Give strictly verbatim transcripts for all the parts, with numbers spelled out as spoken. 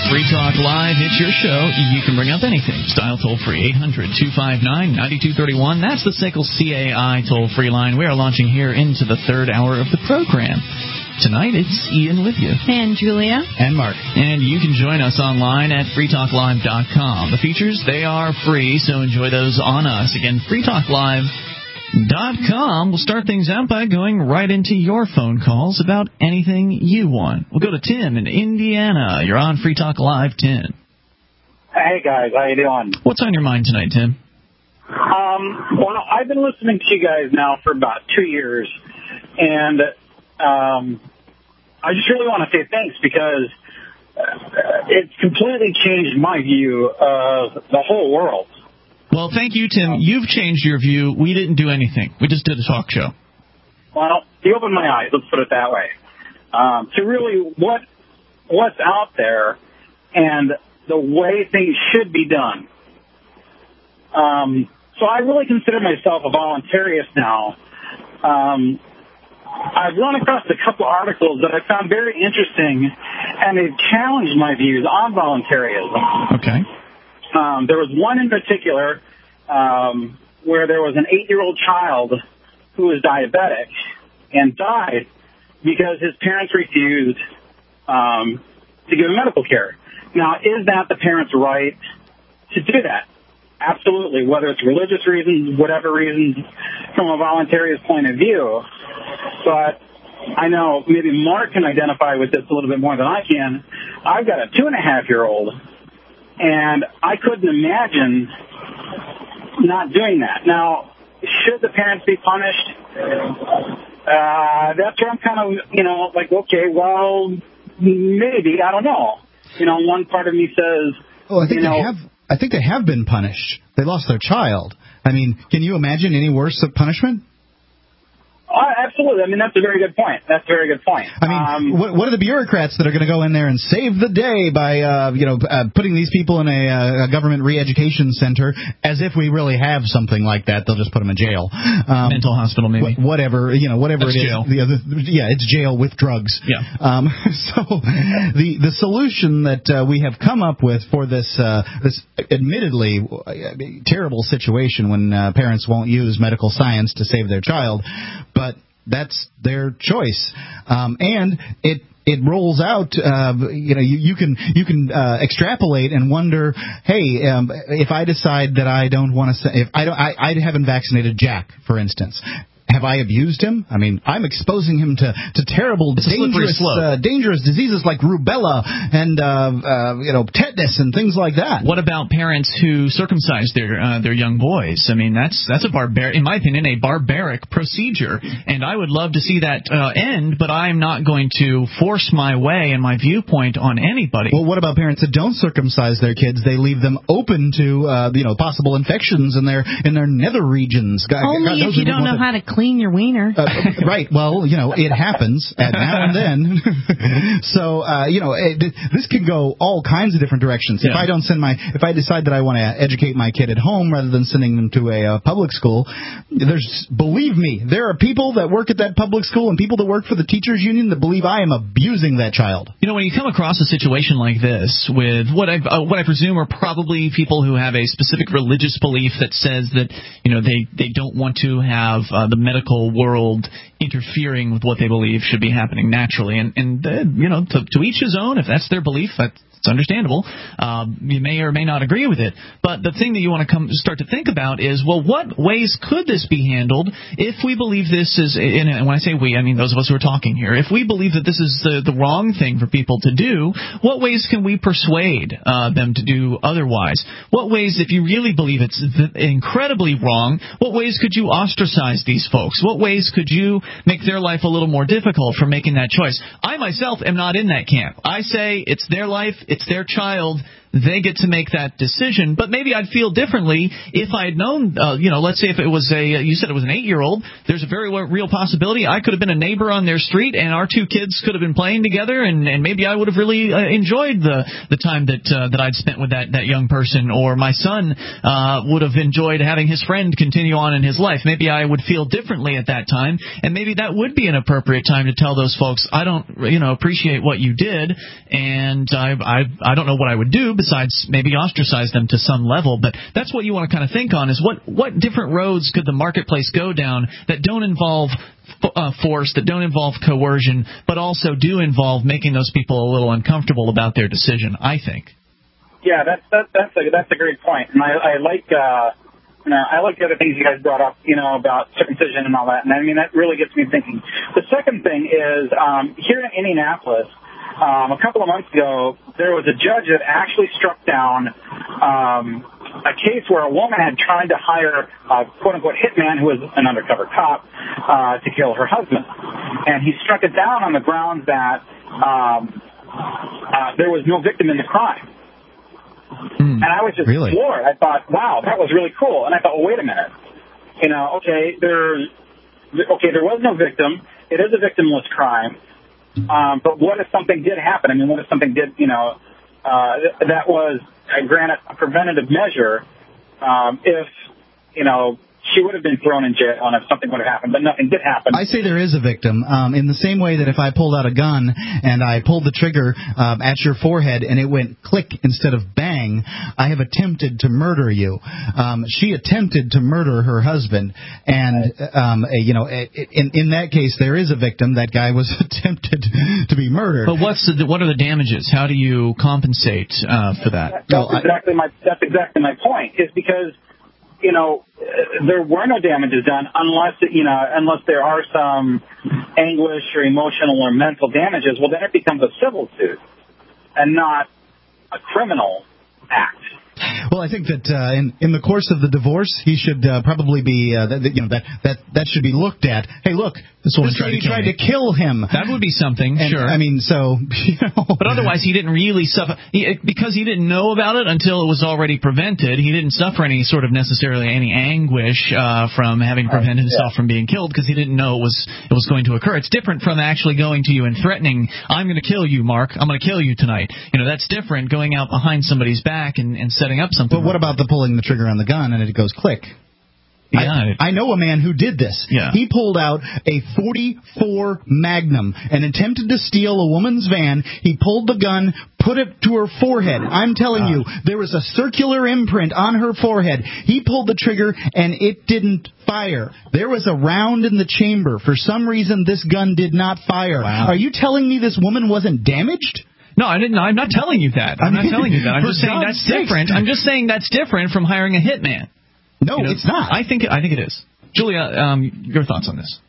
Free Talk Live, it's your show. You can bring up anything. Dial toll-free, eight hundred, two five nine, nine two three one. That's the S A C L C A I toll-free line. We are launching here into the third hour of the program. Tonight, it's Ian with you. And Julia. And Mark. And you can join us online at free talk live dot com. The features, they are free, so enjoy those on us. Again, free talk live dot com. We'll start things out by going right into your phone calls about anything you want. We'll go to Tim in Indiana. You're on Free Talk Live, Tim. Hey, guys. How you doing? What's on your mind tonight, Tim? Um, well, I've been listening to you guys now for about two years, and um, I just really want to say thanks because uh, it's completely changed my view of the whole world. Well, thank you, Tim. You've changed your view. We didn't do anything. We just did a talk show. Well, you opened my eyes, let's put it that way, um, to really what what's out there and the way things should be done. Um, so I really consider myself a voluntarist now. Um, I've run across a couple articles that I found very interesting, and they've challenged my views on voluntarism. Okay. Um, there was one in particular um, where there was an eight-year-old child who was diabetic and died because his parents refused um, to give him medical care. Now, is that the parent's right to do that? Absolutely, whether it's religious reasons, whatever reasons, from a voluntarist point of view. But I know maybe Mark can identify with this a little bit more than I can. I've got a two-and-a-half-year-old. And I couldn't imagine not doing that. Now, should the parents be punished? Uh, that's where I'm kind of, you know, like, okay, well, maybe, I don't know. You know, one part of me says, oh, I think you know, they have. I think they have been punished. They lost their child. I mean, can you imagine any worse of punishment? Uh, absolutely. I mean, that's a very good point. That's a very good point. I mean, um, what, what are the bureaucrats that are going to go in there and save the day by, uh, you know, uh, putting these people in a, uh, a government re-education center as if we really have something like that? They'll just put them in jail. Um, Mental hospital, maybe. Wh- whatever, you know, whatever That's it is. Jail. The other, yeah, it's jail with drugs. Yeah. Um, so the the solution that uh, we have come up with for this uh, this admittedly terrible situation when uh, parents won't use medical science to save their child, but that's their choice, um, and it it rolls out. Uh, you know, you, you can you can uh, extrapolate and wonder, hey, um, if I decide that I don't want to, if I don't, I, I haven't vaccinated Jack, for instance. Have I abused him? I mean, I'm exposing him to, to terrible, dangerous, uh, dangerous diseases like rubella and, uh, uh, you know, tetanus and things like that. What about parents who circumcise their uh, their young boys? I mean, that's that's a barbar, in my opinion, a barbaric procedure, and I would love to see that uh, end. But I'm not going to force my way and my viewpoint on anybody. Well, what about parents that don't circumcise their kids? They leave them open to, uh, you know, possible infections in their in their nether regions. God, Only God, if you don't know how to clean your wiener. Uh, right. Well, you know, it happens at now and then. so, uh, you know, it, this can go all kinds of different directions. Yeah. If I don't send my, if I decide that I want to educate my kid at home rather than sending them to a uh, public school, there's, believe me, there are people that work at that public school and people that work for the teachers union that believe I am abusing that child. You know, when you come across a situation like this with what I uh, what I presume are probably people who have a specific religious belief that says that, you know, they, they don't want to have uh, the medical world interfering with what they believe should be happening naturally. And, and uh, you know, to, to each his own. If that's their belief, that's It's understandable. Um, you may or may not agree with it. But the thing that you want to come start to think about is, well, what ways could this be handled if we believe this is, and when I say we, I mean those of us who are talking here, if we believe that this is the, the wrong thing for people to do, what ways can we persuade uh, them to do otherwise? What ways, if you really believe it's incredibly wrong, what ways could you ostracize these folks? What ways could you make their life a little more difficult for making that choice? I myself am not in that camp. I say it's their life. It's their child. they get to make that decision. But maybe I'd feel differently if I had known, uh, you know, let's say if it was a, you said it was an eight-year-old, there's a very real possibility I could have been a neighbor on their street and our two kids could have been playing together, and, and maybe I would have really uh, enjoyed the the time that uh, that I'd spent with that, that young person, or my son uh, would have enjoyed having his friend continue on in his life. Maybe I would feel differently at that time, and maybe that would be an appropriate time to tell those folks, I don't, you know, appreciate what you did, and I, I, I don't know what I would do besides maybe ostracize them to some level. But that's what you want to kind of think on, is what, what different roads could the marketplace go down that don't involve uh, force, that don't involve coercion, but also do involve making those people a little uncomfortable about their decision, I think. Yeah, that's that, that's a that's a great point, and I, I like uh, you know I like the other things you guys brought up, you know, about circumcision and all that, and I mean that really gets me thinking. The second thing is um, here in Indianapolis, um, a couple of months ago, there was a judge that actually struck down um, a case where a woman had tried to hire a quote-unquote hitman, who was an undercover cop, uh, to kill her husband, and he struck it down on the grounds that um, uh, there was no victim in the crime. Mm, and I was just really? floored. I thought, wow, that was really cool. And I thought, well, wait a minute. You know, okay, there, okay, there was no victim. It is a victimless crime. Um, but what if something did happen? I mean, what if something did, you know, uh, that was, uh, granted, a preventative measure, um, if, you know, she would have been thrown in jail and if something would have happened, but nothing did happen. I say there is a victim, um, in the same way that if I pulled out a gun and I pulled the trigger um, at your forehead and it went click instead of bang, I have attempted to murder you. Um, she attempted to murder her husband, and um, you know, in in that case, there is a victim. That guy was attempted to be murdered. But what's the, what are the damages? How do you compensate uh, for that? That's well, exactly I, my that's exactly my point. Is because, you know, there were no damages done unless, you know, unless there are some anguish or emotional or mental damages. Well, then it becomes a civil suit and not a criminal act. Well, I think that uh, in in the course of the divorce, he should uh, probably be, uh, that, you know, that, that that should be looked at. Hey, look, this woman this tried, lady to, tried to kill him. That would be something, and, sure. I mean, so, you know. But otherwise, he didn't really suffer. He, because he didn't know about it until it was already prevented, he didn't suffer any sort of necessarily any anguish uh, from having prevented himself yeah. from being killed, because he didn't know it was it was going to occur. It's different from actually going to you and threatening, I'm going to kill you, Mark. I'm going to kill you tonight. You know, that's different, going out behind somebody's back and, and setting up something. But what about the pulling the trigger on the gun and it goes click? Yeah, I, I know a man who did this. Yeah. He pulled out a forty-four Magnum and attempted to steal a woman's van. He pulled the gun, put it to her forehead. I'm telling uh. you, there was a circular imprint on her forehead. He pulled the trigger, and it didn't fire. There was a round in the chamber. For some reason, this gun did not fire. Wow. Are you telling me this woman wasn't damaged? No, I didn't. I'm not telling you that. I'm not telling you that. I'm just saying that's different. I'm just saying that's different from hiring a hitman. No, you know, it's not. I think I think it is. Julia, um, your thoughts on this?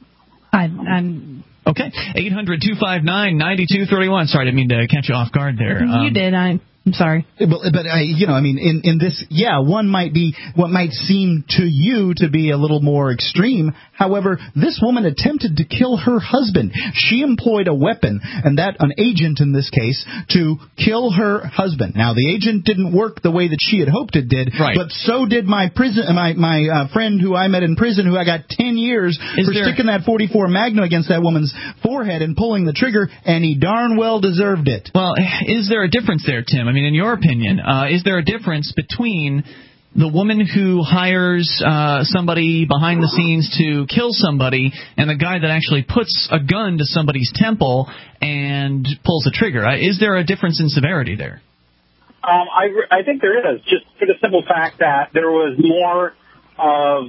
I, I'm okay. eight hundred two five nine nine two three one. Sorry, I didn't mean to catch you off guard there. You um, did. I. I'm sorry. But, but I, you know, I mean, in, in this, yeah, one might be, what might seem to you to be a little more extreme. However, this woman attempted to kill her husband. She employed a weapon, and that, an agent in this case, to kill her husband. Now, the agent didn't work the way that she had hoped it did, right. but so did my prison, my, my uh, friend who I met in prison, who I got ten years Is for there... sticking that forty-four Magnum against that woman's forehead and pulling the trigger, and he darn well deserved it. Well, is there a difference there, Tim? I mean, in your opinion, uh, is there a difference between the woman who hires uh, somebody behind the scenes to kill somebody and the guy that actually puts a gun to somebody's temple and pulls the trigger? Uh, is there a difference in severity there? Um, I, I think there is, just for the simple fact that there was more of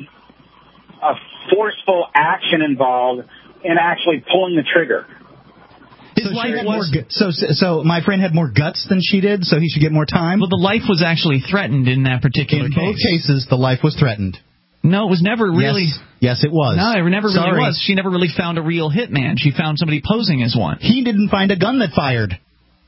a forceful action involved in actually pulling the trigger. His so, life was, more, so, so my friend had more guts than she did, so he should get more time? Well, the life was actually threatened in that particular in case. In both cases, the life was threatened. No, it was never really... Yes, yes it was. No, it never Sorry. really was. She never really found a real hitman. She found somebody posing as one. He didn't find a gun that fired.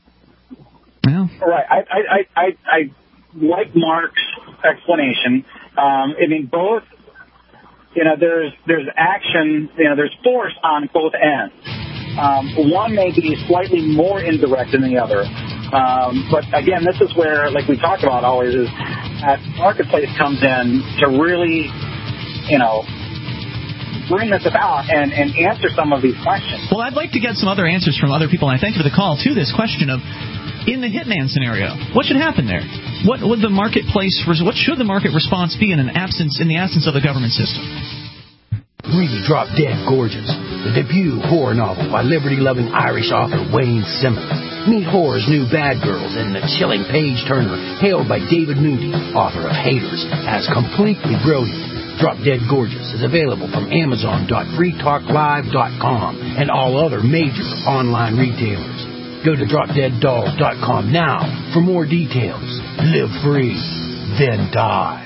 Well. Right. I, I, I, I, I like Mark's explanation. Um, I mean, both... You know, there's there's action, you know, there's force on both ends. Um, one may be slightly more indirect than the other, Um, but again, this is where, like we talk about always, is that Marketplace comes in to really, you know, bring this about and, and answer some of these questions. Well, I'd like to get some other answers from other people, and I thank you for the call, to this question of, in the hitman scenario, what should happen there? What would the marketplace, what should the market response be in an absence, in the absence of the government system? Read Drop Dead Gorgeous, the debut horror novel by liberty-loving Irish author Wayne Simmons. Meet horror's new bad girls and the chilling page-turner hailed by David Moody, author of Haters, as completely brilliant. Drop Dead Gorgeous is available from Amazon dot free talk live dot com and all other major online retailers. Go to drop dead dolls dot com now for more details. Live free, then die.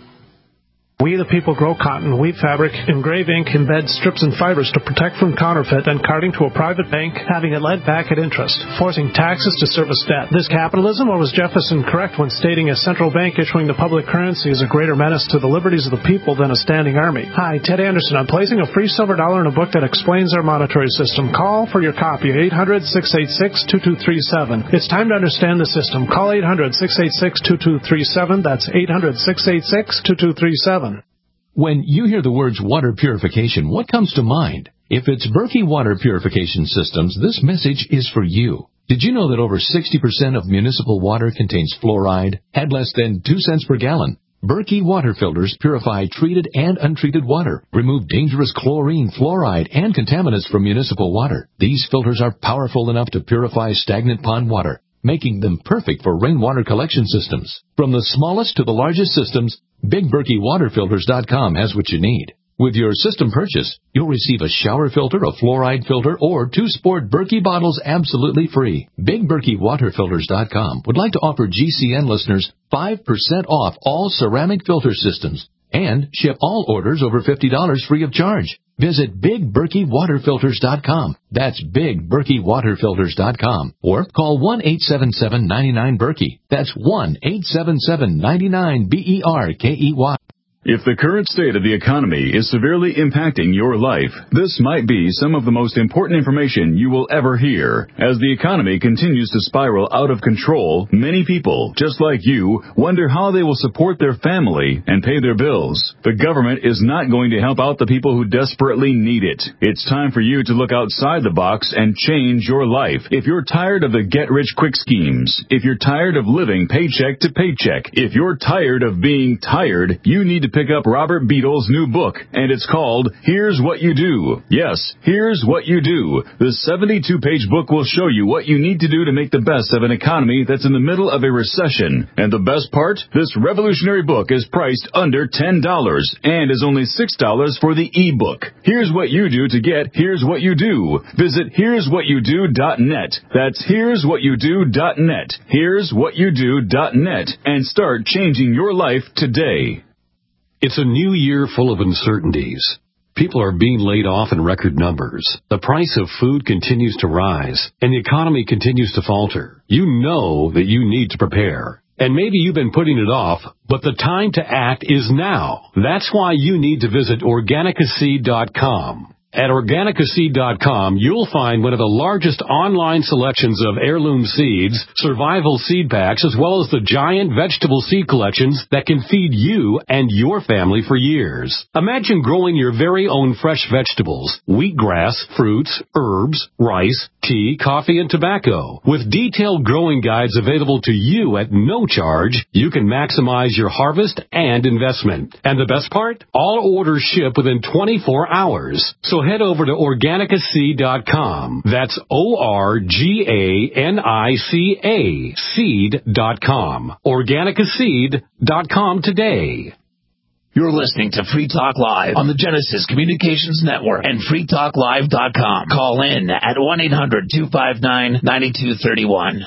We the people grow cotton, weave fabric, engrave ink, embed strips and fibers to protect from counterfeit and carting to a private bank, having it lent back at interest, forcing taxes to service debt. This capitalism, or was Jefferson correct when stating a central bank issuing the public currency is a greater menace to the liberties of the people than a standing army? Hi, Ted Anderson. I'm placing a free silver dollar in a book that explains our monetary system. Call for your copy at eight hundred, six eight six, two two three seven. It's time to understand the system. Call eight hundred, six eight six, two two three seven. That's eight hundred, six eight six, two two three seven. When you hear the words water purification, what comes to mind? If it's Berkey Water Purification Systems, this message is for you. Did you know that over sixty percent of municipal water contains fluoride at less than two cents per gallon? Berkey water filters purify treated and untreated water, remove dangerous chlorine, fluoride, and contaminants from municipal water. These filters are powerful enough to purify stagnant pond water, making them perfect for rainwater collection systems. From the smallest to the largest systems, Big Berkey Water Filters dot com has what you need. With your system purchase, you'll receive a shower filter, a fluoride filter, or two sport Berkey bottles absolutely free. Big Berkey Water Filters dot com would like to offer G C N listeners five percent off all ceramic filter systems and ship all orders over fifty dollars free of charge. Visit Big Berkey Water Filters dot com. That's Big Berkey Water Filters dot com. Or call one eight seven seven, nine nine, Berkey. That's one eight seven seven, nine nine, B E R K E Y. If the current state of the economy is severely impacting your life, this might be some of the most important information you will ever hear. As the economy continues to spiral out of control, many people, just like you, wonder how they will support their family and pay their bills. The government is not going to help out the people who desperately need it. It's time for you to look outside the box and change your life. If you're tired of the get-rich-quick schemes, if you're tired of living paycheck to paycheck, if you're tired of being tired, you need to pick up Robert Beadle's new book, and it's called Here's What You Do. Yes, Here's What You Do. The seventy-two page book will show you what you need to do to make the best of an economy that's in the middle of a recession. And the best part? This revolutionary book is priced under ten dollars and is only six dollars for the e-book. Here's what you do to get Here's What You Do. Visit here's what you do dot net. That's here's what you do dot net. here's what you do dot net and start changing your life today. It's a new year full of uncertainties. People are being laid off in record numbers. The price of food continues to rise, and the economy continues to falter. You know that you need to prepare. And maybe you've been putting it off, but the time to act is now. That's why you need to visit organica seed dot com. At organica seed dot com, you'll find one of the largest online selections of heirloom seeds, survival seed packs, as well as the giant vegetable seed collections that can feed you and your family for years. Imagine growing your very own fresh vegetables, wheatgrass, fruits, herbs, rice, tea, coffee, and tobacco. With detailed growing guides available to you at no charge, you can maximize your harvest and investment. And the best part? All orders ship within twenty-four hours. So head over to organica seed dot com. That's O R G A N I C A seed dot com. organica seed dot com today. You're listening to Free Talk Live on the Genesis Communications Network and free talk live dot com. Call in at one eight hundred, two five nine, nine two three one.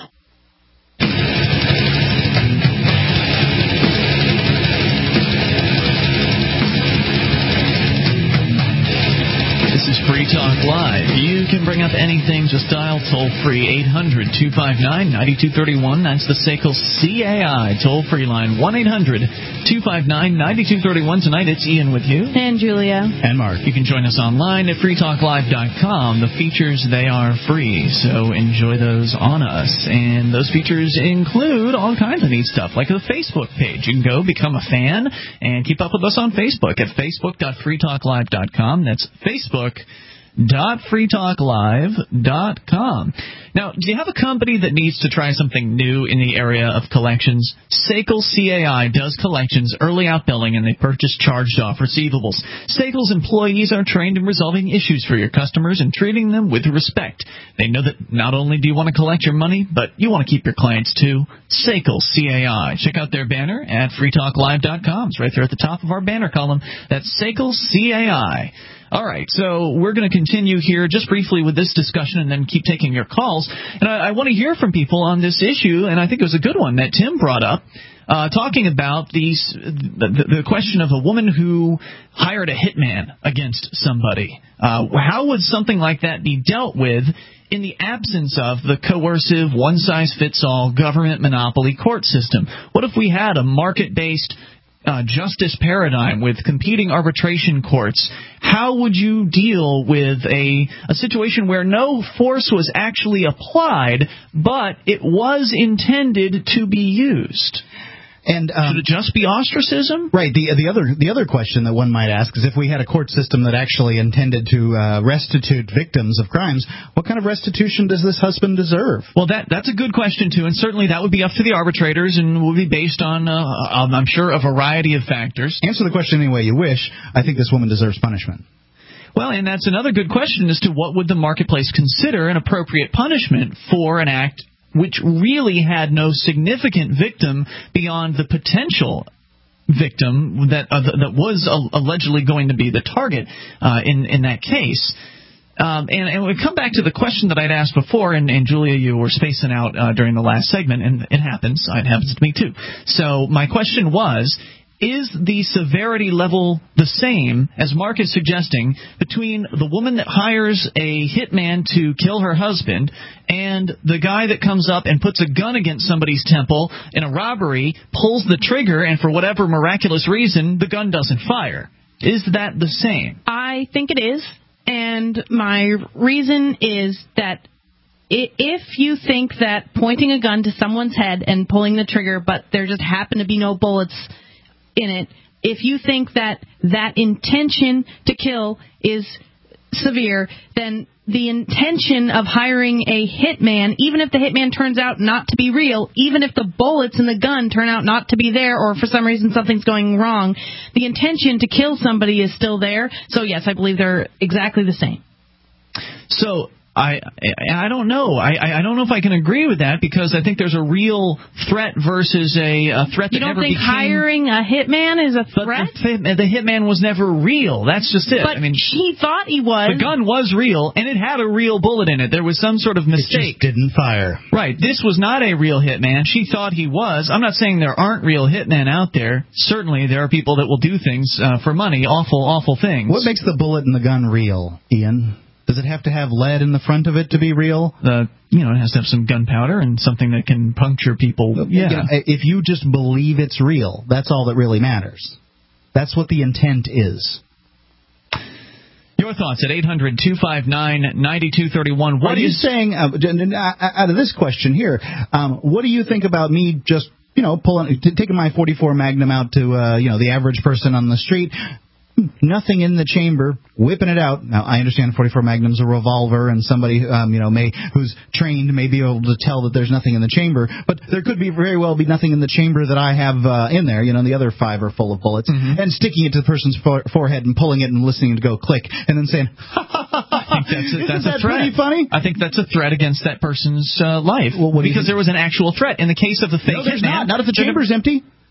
This is Free Talk Live. You can bring up anything. Just dial toll-free eight hundred two five nine nine two three one. That's the S A C L C A I toll-free line, one eight hundred two five nine nine two three one. Tonight it's Ian with you. And Julia. And Mark. You can join us online at free talk live dot com. The features, they are free, so enjoy those on us. And those features include all kinds of neat stuff, like the Facebook page. You can go become a fan and keep up with us on Facebook at facebook dot free talk live dot com. That's Facebook dot free talk live dot com. Now, do you have a company that needs to try something new in the area of collections? S A C L C A I does collections, early out billing, and they purchase charged-off receivables. S A C L's employees are trained in resolving issues for your customers and treating them with respect. They know that not only do you want to collect your money, but you want to keep your clients too. S A C L C A I. Check out their banner at free talk live dot com. It's right there at the top of our banner column. That's S A C L C A I. All right, so we're going to continue here just briefly with this discussion and then keep taking your calls. And I, I want to hear from people on this issue, and I think it was a good one that Tim brought up, uh, talking about these, the, the question of a woman who hired a hitman against somebody. Uh, how would something like that be dealt with in the absence of the coercive, one-size-fits-all government monopoly court system? What if we had a market-based Uh, justice paradigm with competing arbitration courts? How would you deal with a, a situation where no force was actually applied, but it was intended to be used? And um, should it just be ostracism? Right. The the other the other question that one might ask is, if we had a court system that actually intended to uh, restitute victims of crimes, what kind of restitution does this husband deserve? Well, that that's a good question too, and certainly that would be up to the arbitrators and would be based on, uh, um, I'm sure, a variety of factors. Answer the question any way you wish. I think this woman deserves punishment. Well, and that's another good question as to what would the marketplace consider an appropriate punishment for an act which really had no significant victim beyond the potential victim that uh, that was uh, allegedly going to be the target uh, in in that case. Um, and, and we come back to the question that I'd asked before, and, and Julia, you were spacing out uh, during the last segment, and it happens. It happens to me too. So my question was, is the severity level the same, as Mark is suggesting, between the woman that hires a hitman to kill her husband and the guy that comes up and puts a gun against somebody's temple in a robbery, pulls the trigger, and for whatever miraculous reason, the gun doesn't fire? Is that the same? I think it is, and my reason is that if you think that pointing a gun to someone's head and pulling the trigger, but there just happen to be no bullets in it, if you think that that intention to kill is severe, then the intention of hiring a hitman, even if the hitman turns out not to be real, even if the bullets in the gun turn out not to be there, or for some reason something's going wrong, the intention to kill somebody is still there. So yes, I believe they're exactly the same. So I I don't know. I I don't know if I can agree with that, because I think there's a real threat versus a, a threat that never became... You don't think hiring a hitman is a threat? But the, the hitman was never real. That's just it. But I mean, she thought he was. The gun was real, and it had a real bullet in it. There was some sort of mistake. It just didn't fire. Right. This was not a real hitman. She thought he was. I'm not saying there aren't real hitmen out there. Certainly there are people that will do things uh, for money, awful, awful things. What makes the bullet in the gun real, Ian? Does it have to have lead in the front of it to be real? Uh, you know, it has to have some gunpowder and something that can puncture people. Yeah. You know, if you just believe it's real, that's all that really matters. That's what the intent is. Your thoughts at eight hundred two five nine nine two three one. What Are you saying, uh, out of this question here, um, what do you think about me just, you know, pulling, t- taking my forty-four Magnum out to, uh, you know, the average person on the street, nothing in the chamber, whipping it out? Now, I understand forty-four Magnum's a revolver, and somebody, um, you know, may who's trained may be able to tell that there's nothing in the chamber, but there could be very well be nothing in the chamber that I have uh, in there. You know, the other five are full of bullets, mm-hmm. and sticking it to the person's for- forehead and pulling it and listening to go click, and then saying, ha, ha, ha, ha. I think that's a, that's Isn't a that threat. pretty funny? I think that's a threat against that person's uh, life, well, because there was an actual threat. In the case of the fake no, there's hitman, not. Not if the chamber's empty.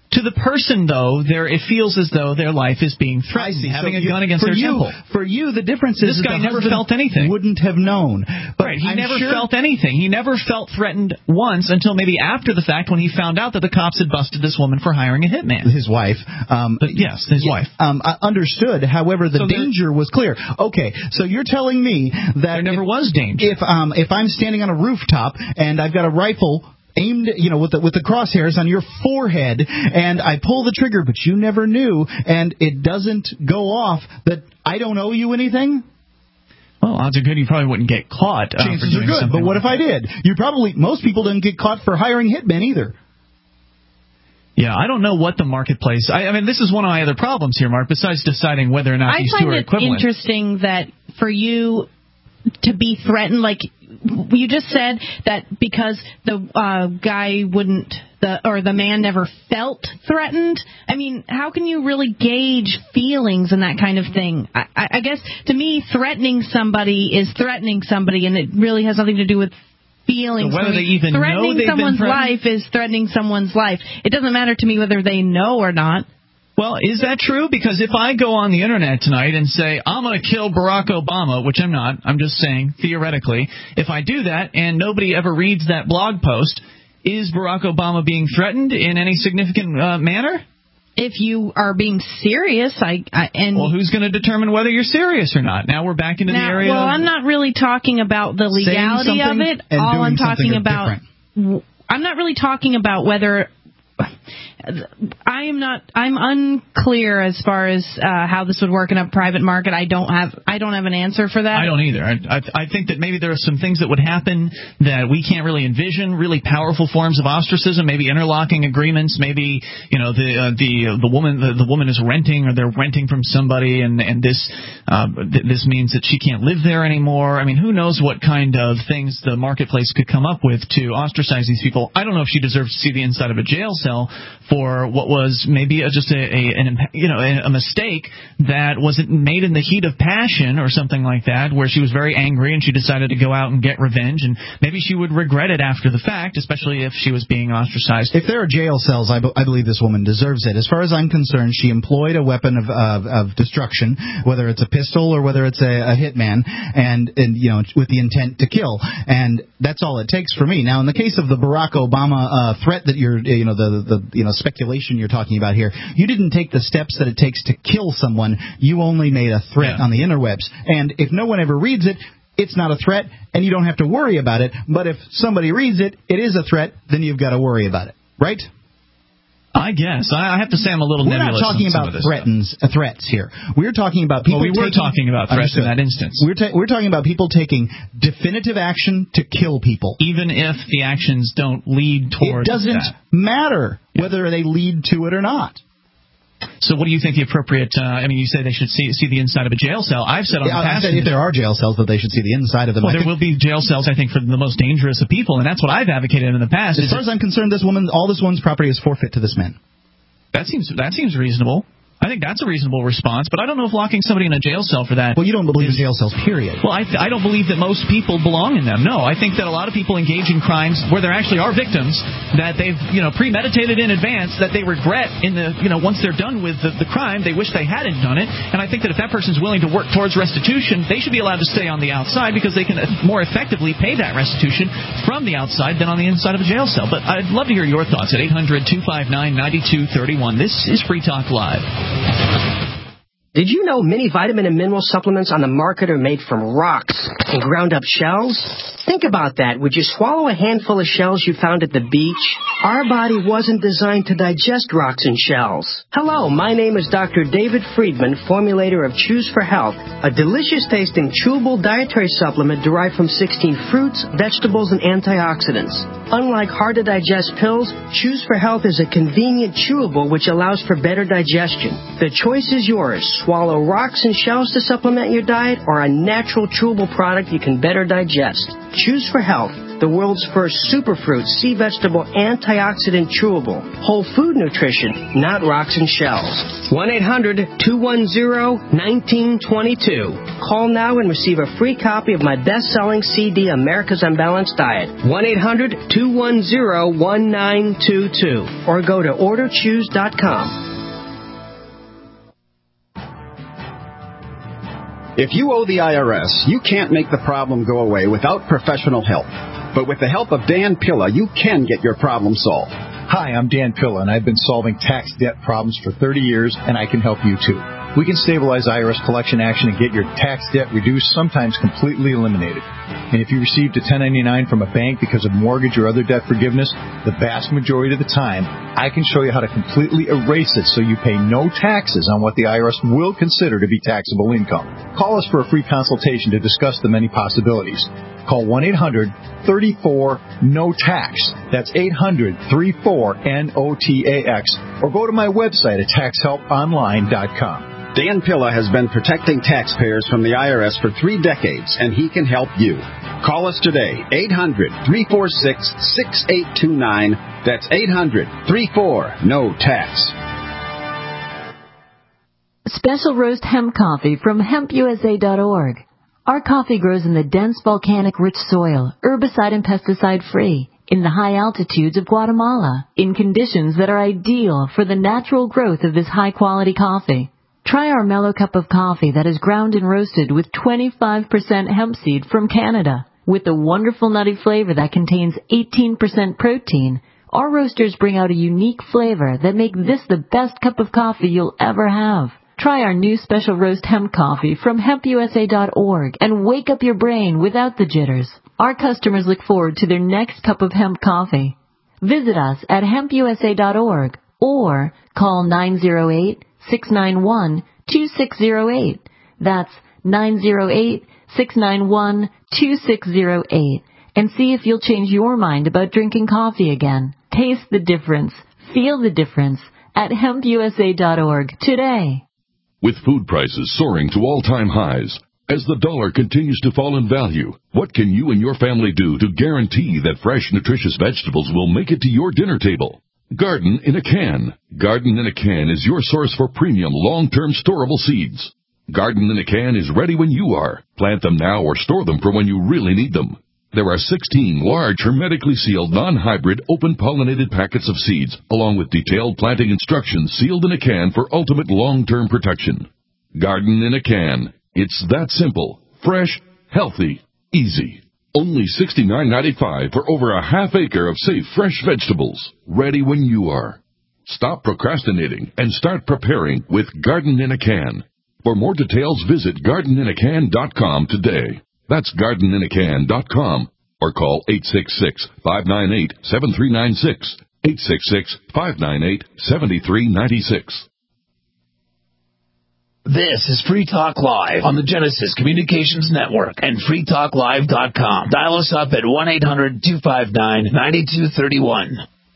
To the person, though, there it feels as though their life is being threatened, having so a you, gun against for their you, temple. For you, the difference is this guy the never husband felt anything. Wouldn't have known. But right, he I'm never sure felt anything. He never felt threatened once until maybe after the fact when he found out that the cops had busted this woman for hiring a hitman. His wife. Um, but yes, his yeah, wife. Um, I understood. However, the so danger was clear. Okay, so you're telling me that there never if, was danger. If um, if I'm standing on a rooftop and I've got a rifle aimed, you know, with the, with the crosshairs on your forehead, and I pull the trigger, but you never knew, and it doesn't go off, that I don't owe you anything? Well, odds are good you probably wouldn't get caught. Uh, Chances for doing are good, but what like if I did? You probably, most people didn't get caught for hiring hitmen either. Yeah, I don't know what the marketplace... I, I mean, this is one of my other problems here, Mark, besides deciding whether or not I these two are equivalent. I find it interesting that for you to be threatened, like you just said, that because the uh, guy wouldn't, the or the man never felt threatened. I mean, how can you really gauge feelings and that kind of thing? I, I guess, to me, threatening somebody is threatening somebody, and it really has nothing to do with feelings. So whether they even threatening know they've someone's been life is threatening someone's life. It doesn't matter to me whether they know or not. Well, is that true? Because if I go on the Internet tonight and say, I'm going to kill Barack Obama, which I'm not, I'm just saying, theoretically, if I do that and nobody ever reads that blog post, is Barack Obama being threatened in any significant uh, manner? If you are being serious, I, I and well, who's going to determine whether you're serious or not? Now we're back into now, the area. Well, of I'm not really talking about the legality of it. All I'm talking about, different. I'm not really talking about whether. I am not. I'm unclear as far as uh, how this would work in a private market. I don't have. I don't have an answer for that. I don't either. I, I, I think that maybe there are some things that would happen that we can't really envision. Really powerful forms of ostracism. Maybe interlocking agreements. Maybe you know the uh, the the woman the, the woman is renting or they're renting from somebody, and and this uh, th- this means that she can't live there anymore. I mean, who knows what kind of things the marketplace could come up with to ostracize these people. I don't know if she deserves to see the inside of a jail cell for what was maybe a, just a, a an, you know a mistake that wasn't made in the heat of passion or something like that, where she was very angry and she decided to go out and get revenge, and maybe she would regret it after the fact, especially if she was being ostracized. If there are jail cells, I, b- I believe this woman deserves it. As far as I'm concerned, she employed a weapon of of, of destruction, whether it's a pistol or whether it's a, a hitman, and and you know with the intent to kill, and that's all it takes for me. Now, in the case of the Barack Obama uh, threat that you're you know the the you know speculation you're talking about here, you didn't take the steps that it takes to kill someone. You only made a threat yeah. on the interwebs. And if no one ever reads it, it's not a threat, and you don't have to worry about it. But if somebody reads it, it is a threat, then you've got to worry about it. Right? I guess. I have to say I'm a little We're nebulous. We're not talking about threatens, uh, threats here. We're talking about people well, we were taking, talking about threats understood. in that instance. We're, ta- we're talking about people taking definitive action to kill people. Even if the actions don't lead towards It doesn't that. matter whether they lead to it or not. So what do you think the appropriate, uh, I mean, you say they should see see the inside of a jail cell. I've said on yeah, the past... I said if there are jail cells, that they should see the inside of them. Well, I there think, will be jail cells, I think, for the most dangerous of people, and that's what I've advocated in the past. As far as I'm concerned, this woman, all this woman's property is forfeit to this man. That seems that seems reasonable. I think that's a reasonable response, but I don't know if locking somebody in a jail cell for that... Well, you don't believe is, in jail cells, period. Well, I, th- I don't believe that most people belong in them. No, I think that a lot of people engage in crimes where there actually are victims that they've, you know, premeditated in advance, that they regret in the, you know, once they're done with the, the crime, they wish they hadn't done it. And I think that if that person's willing to work towards restitution, they should be allowed to stay on the outside because they can more effectively pay that restitution from the outside than on the inside of a jail cell. But I'd love to hear your thoughts at eight hundred, two five nine, nine two three one. This is Free Talk Live. Did you know many vitamin and mineral supplements on the market are made from rocks and ground up shells? Think about that. Would you swallow a handful of shells you found at the beach? Our body wasn't designed to digest rocks and shells. Hello, my name is Doctor David Friedman, formulator of Choose for Health, a delicious-tasting chewable dietary supplement derived from sixteen fruits, vegetables, and antioxidants. Unlike hard-to-digest pills, Choose for Health is a convenient chewable which allows for better digestion. The choice is yours. Swallow rocks and shells to supplement your diet, or a natural chewable product you can better digest. Choose for Health, the world's first superfruit, sea vegetable, antioxidant chewable. Whole food nutrition, not rocks and shells. one eight hundred, two one zero, one nine two two. Call now and receive a free copy of my best-selling C D, America's Unbalanced Diet. one eight hundred two one zero one nine two two. Or go to order choose dot com. If you owe the I R S, you can't make the problem go away without professional help. But with the help of Dan Pilla, you can get your problem solved. Hi, I'm Dan Pilla, and I've been solving tax debt problems for thirty years, and I can help you too. We can stabilize I R S collection action and get your tax debt reduced, sometimes completely eliminated. And if you received a ten ninety-nine from a bank because of mortgage or other debt forgiveness, the vast majority of the time, I can show you how to completely erase it so you pay no taxes on what the I R S will consider to be taxable income. Call us for a free consultation to discuss the many possibilities. Call one eight hundred three four N O T A X. That's eight hundred three four N O T A X. Or go to my website at tax help online dot com. Dan Pilla has been protecting taxpayers from the I R S for three decades, and he can help you. Call us today, eight hundred three four six six eight two nine. That's eight hundred three four N O T A X. Special roast hemp coffee from hemp U S A dot org. Our coffee grows in the dense volcanic rich soil, herbicide and pesticide free, in the high altitudes of Guatemala, in conditions that are ideal for the natural growth of this high quality coffee. Try our mellow cup of coffee that is ground and roasted with twenty-five percent hemp seed from Canada. With a wonderful nutty flavor that contains eighteen percent protein, our roasters bring out a unique flavor that make this the best cup of coffee you'll ever have. Try our new special roast hemp coffee from hemp U S A dot org and wake up your brain without the jitters. Our customers look forward to their next cup of hemp coffee. Visit us at hemp U S A dot org or call nine zero eight, six nine one, two six zero eight. That's nine zero eight, six nine one, two six zero eight. And see if you'll change your mind about drinking coffee again. Taste the difference. Feel the difference at hemp U S A dot org today. With food prices soaring to all-time highs, as the dollar continues to fall in value, what can you and your family do to guarantee that fresh, nutritious vegetables will make it to your dinner table? Garden in a Can. Garden in a Can is your source for premium, long-term storable seeds. Garden in a Can is ready when you are. Plant them now or store them for when you really need them. There are sixteen large, hermetically sealed, non-hybrid, open-pollinated packets of seeds, along with detailed planting instructions sealed in a can for ultimate long-term protection. Garden in a Can. It's that simple, fresh, healthy, easy. Only sixty-nine ninety-five for over a half acre of safe, fresh vegetables, ready when you are. Stop procrastinating and start preparing with Garden in a Can. For more details, visit garden in a can dot com today. That's garden in a can dot com or call eight six six, five nine eight, seven three nine six, eight six six, five nine eight, seven three nine six. This is Free Talk Live on the Genesis Communications Network and free talk live dot com. Dial us up at one eight hundred two five nine nine two three one.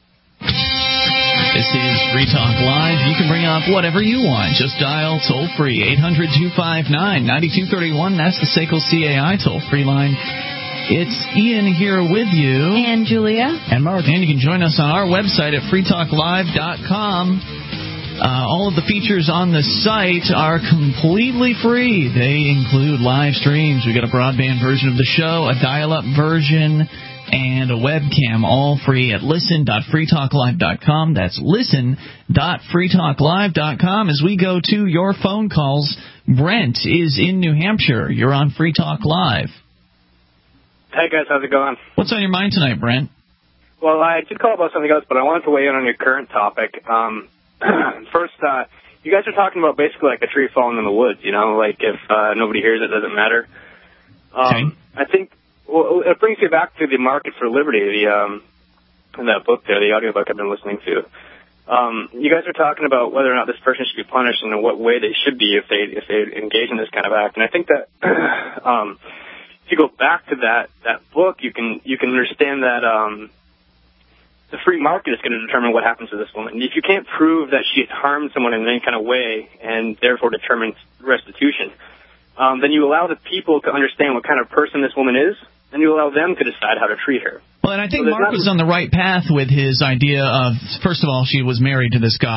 This is Free Talk Live. You can bring up whatever you want. Just dial toll-free eight hundred two five nine nine two three one. That's the S A C L C A I toll-free line. It's Ian here with you. And Julia. And Mark. And you can join us on our website at free talk live dot com. Uh, all of the features on the site are completely free. They include live streams. We've got a broadband version of the show, a dial-up version, and a webcam, all free at listen dot free talk live dot com. That's listen dot free talk live dot com. As we go to your phone calls, Brent is in New Hampshire. You're on Free Talk Live. Hey, guys. How's it going? What's on your mind tonight, Brent? Well, I did call about something else, but I wanted to weigh in on your current topic. Um, first, uh, you guys are talking about basically like a tree falling in the woods, you know, like if uh, nobody hears it, it doesn't matter. Um, okay. I think well, it brings you back to the market for liberty, the um, in that book there, the audiobook I've been listening to. Um, you guys are talking about whether or not this person should be punished and in what way they should be if they if they engage in this kind of act. And I think that um, if you go back to that that book, you can you can understand that um, the free market is going to determine what happens to this woman. If you can't prove that she harmed someone in any kind of way and therefore determines restitution, um, then you allow the people to understand what kind of person this woman is, and you allow them to decide how to treat her. Well, and I think so Mark was on the right path with his idea of, first of all, she was married to this guy.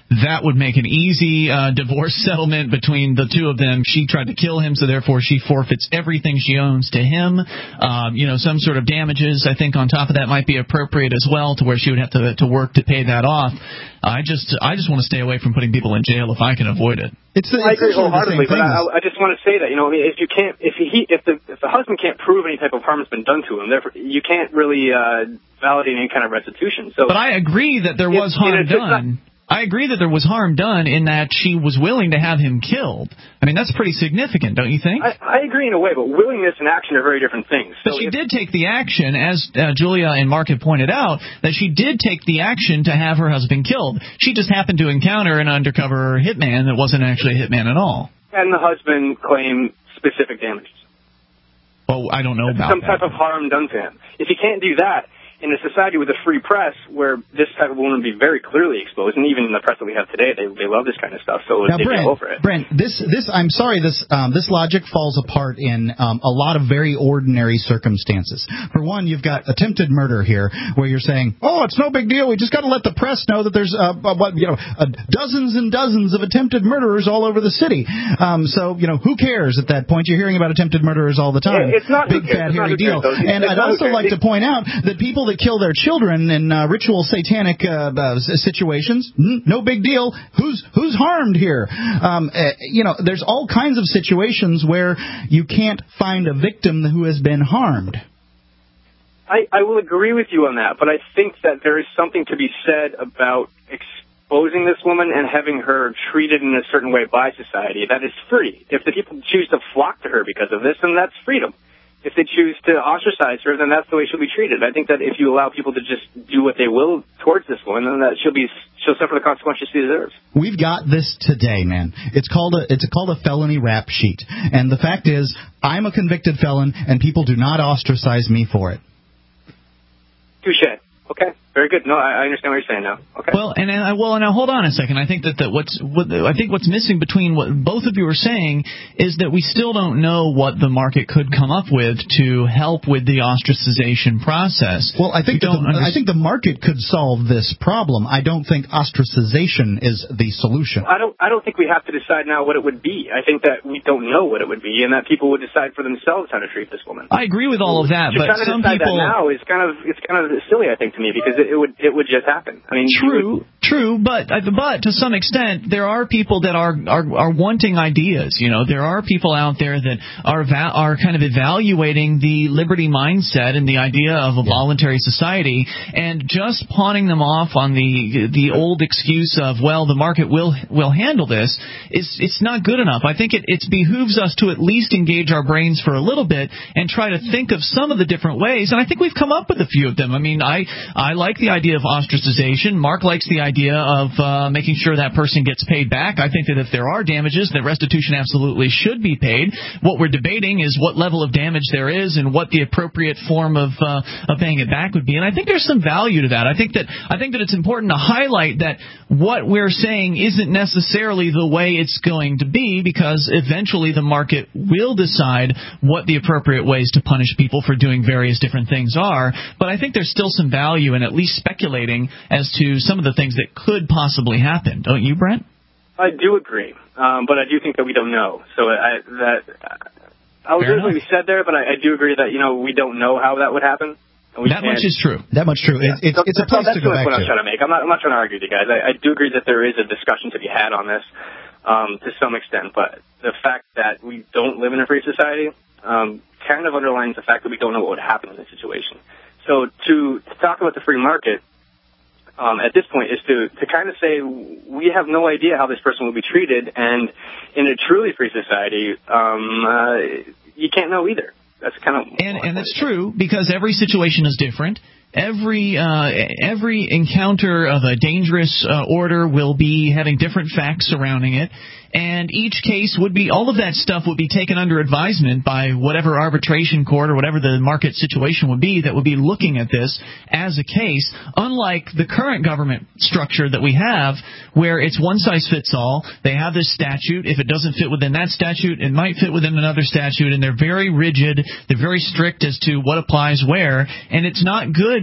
that would make an easy uh, divorce settlement between the two of them. She tried to kill him, so therefore she forfeits everything she owns to him. Um, you know, some sort of damages, I think, on top of that might be appropriate as well, to where she would have to to work to pay that off. I just I just want to stay away from putting people in jail if I can avoid it. It's, it's I agree wholeheartedly, but I, I just want to say that, you know, if you can't, if he, if the if the husband can't prove any type of harm has been done to him, therefore you can't really uh, validate any kind of restitution. So, but I agree that there was harm done. I agree that there was harm done in that she was willing to have him killed. I mean, that's pretty significant, don't you think? I, I agree in a way, but willingness and action are very different things. But so she if, did take the action, as uh, Julia and Mark have pointed out, that she did take the action to have her husband killed. She just happened to encounter an undercover hitman that wasn't actually a hitman at all. And the husband claimed specific damages. Oh, I don't know about Some that. type of harm done to him. If he can't do that, in a society with a free press where this type of woman would be very clearly exposed, and even in the press that we have today, they they love this kind of stuff, so now, they Brent, go for it. Brent, this this I'm sorry, this um, this logic falls apart in um, a lot of very ordinary circumstances. For one, you've got attempted murder here, where you're saying, "Oh, it's no big deal. We just got to let the press know that there's uh, what you know uh, dozens and dozens of attempted murderers all over the city." Um, so you know, who cares at that point? You're hearing about attempted murderers all the time. Yeah, it's not big fat hairy deal. And I'd also like to point out that people that kill their children in uh, ritual satanic uh, uh, situations, no big deal. Who's who's harmed here? Um, uh, you know, there's all kinds of situations where you can't find a victim who has been harmed. I, I will agree with you on that, but I think that there is something to be said about exposing this woman and having her treated in a certain way by society. That is free. If the people choose to flock to her because of this, then that's freedom. If they choose to ostracize her, then that's the way she'll be treated. I think that if you allow people to just do what they will towards this woman, then that she'll be she'll suffer the consequences she deserves. We've got this today, man. It's called a it's called a felony rap sheet, and the fact is, I'm a convicted felon, and people do not ostracize me for it. Touche. Okay. Very good. No, I, I understand what you're saying now. Okay. Well, and, and I, well, now hold on a second. I think that, that what's what, I think what's missing between what both of you are saying is that we still don't know what the market could come up with to help with the ostracization process. Well, I think we the, I think the market could solve this problem. I don't think ostracization is the solution. I don't. I don't think we have to decide now what it would be. I think that we don't know what it would be, and that people would decide for themselves how to treat this woman. I agree with all of that, Just but trying to some decide people that now is kind of it's kind of silly, I think, to me, because it, it would it would just happen. I mean, true, would, true, but but to some extent, there are people that are are, are wanting ideas. You know, there are people out there that are va- are kind of evaluating the liberty mindset and the idea of a yeah. voluntary society, and just pawning them off on the the old excuse of, well, the market will will handle this is it's not good enough. I think it it behooves us to at least engage our brains for a little bit and try to think of some of the different ways. And I think we've come up with a few of them. I mean, I I like the idea of ostracization. Mark likes the idea of uh, making sure that person gets paid back. I think that if there are damages, that restitution absolutely should be paid. What we're debating is what level of damage there is and what the appropriate form of uh, of paying it back would be. And I think there's some value to that. I think that I think that it's important to highlight that what we're saying isn't necessarily the way it's going to be, because eventually the market will decide what the appropriate ways to punish people for doing various different things are. But I think there's still some value in at least speculating as to some of the things that could possibly happen. Don't you, Brent? I do agree, um, but I do think that we don't know. So I, that I was Fair what we said there, but I, I do agree that you know we don't know how that would happen. That much is true. That much true. Yeah. It's, it's, so, it's a place that's to go the back point to. I'm trying to make. I'm not, I'm not trying to argue with you guys. I, I do agree that there is a discussion to be had on this um, to some extent, but the fact that we don't live in a free society um, kind of underlines the fact that we don't know what would happen in this situation. So to, to talk about the free market um, at this point is to, to kind of say we have no idea how this person will be treated, and in a truly free society, um, uh, you can't know either. That's kind of and and it's true, because every situation is different. Every uh, every encounter of a dangerous uh, order will be having different facts surrounding it, and each case would be all of that stuff would be taken under advisement by whatever arbitration court or whatever the market situation would be that would be looking at this as a case. Unlike the current government structure that we have, where it's one size fits all. They have this statute. If it doesn't fit within that statute, it might fit within another statute, and they're very rigid. They're very strict as to what applies where, and it's not good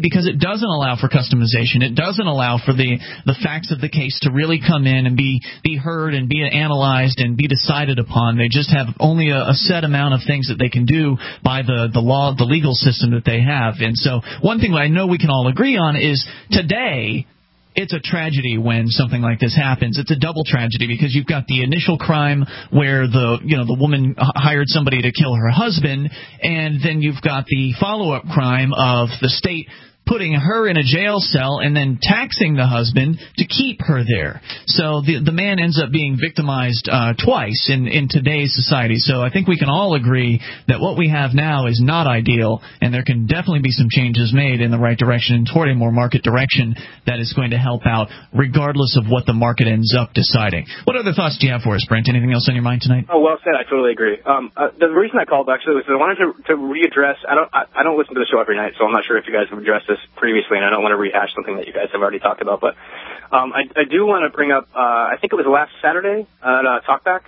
because it doesn't allow for customization. It doesn't allow for the, the facts of the case to really come in and be, be heard and be analyzed and be decided upon. They just have only a, a set amount of things that they can do by the, the law, the legal system that they have. And so one thing I know we can all agree on is today, it's a tragedy when something like this happens. It's a double tragedy because you've got the initial crime where the you know the woman hired somebody to kill her husband, and then you've got the follow-up crime of the state putting her in a jail cell and then taxing the husband to keep her there. So the the man ends up being victimized uh, twice in, in today's society. So I think we can all agree that what we have now is not ideal, and there can definitely be some changes made in the right direction and toward a more market direction that is going to help out regardless of what the market ends up deciding. What other thoughts do you have for us, Brent? Anything else on your mind tonight? Oh, well said. I totally agree. Um, uh, the reason I called actually was I wanted to, to readdress. I don't. I, I don't listen to the show every night, so I'm not sure if you guys have addressed this previously, and I don't want to rehash something that you guys have already talked about. But um, I, I do want to bring up. Uh, I think it was last Saturday at uh, Talkback.